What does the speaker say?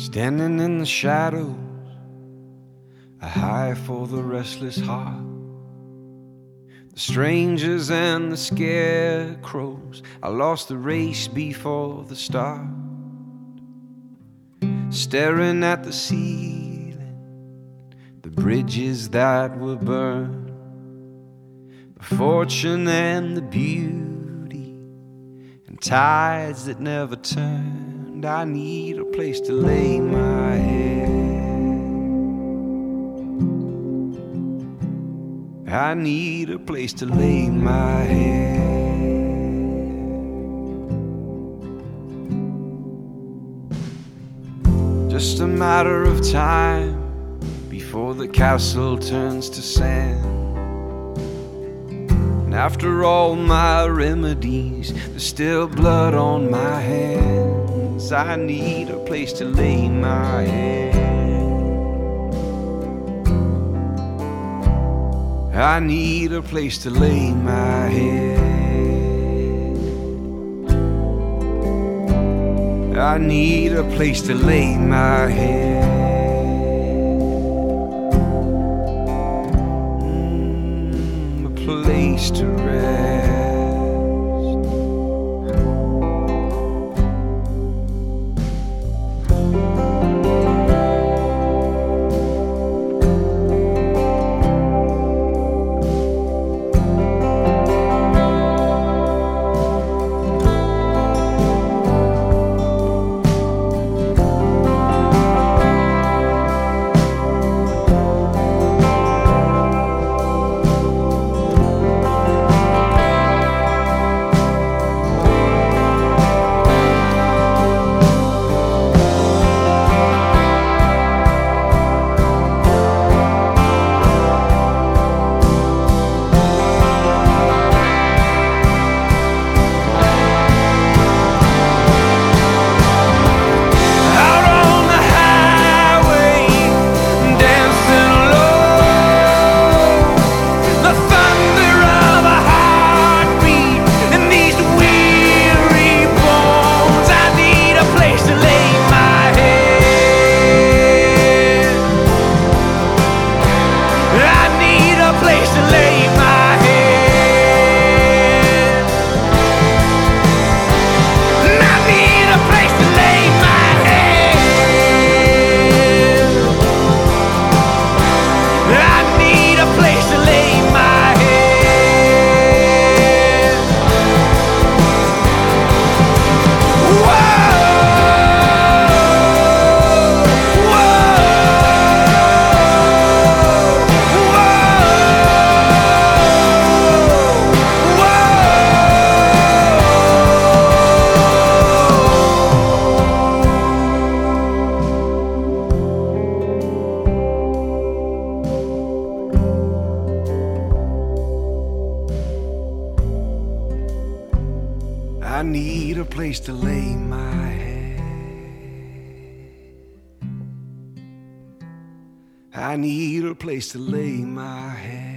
Standing in the shadows, a high for the restless heart. The strangers and the scarecrows, I lost the race before the start. Staring at the ceiling, the bridges that were burned, the fortune and the beauty, and tides that never turned. I need a place to lay my head. I need a place to lay my head. Just a matter of time before the castle turns to sand. And after all my remedies, there's still blood on my hands. I need a place to lay my head. I need a place to lay my head. I need a place to lay my head. A place to rest. I need a place to lay my head. I need a place to lay my head.